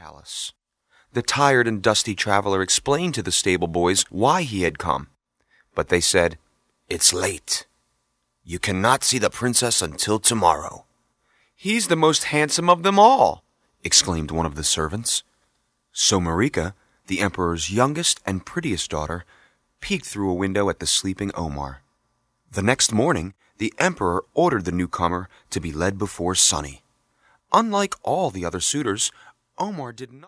palace. The tired and dusty traveler explained to the stable boys why he had come, but they said, "It's late. You cannot see the princess until tomorrow." "He's the most handsome of them all," exclaimed one of the servants. So Marika, the emperor's youngest and prettiest daughter, peeked through a window at the sleeping Omar. The next morning, the emperor ordered the newcomer to be led before Sunny. Unlike all the other suitors, Omar did not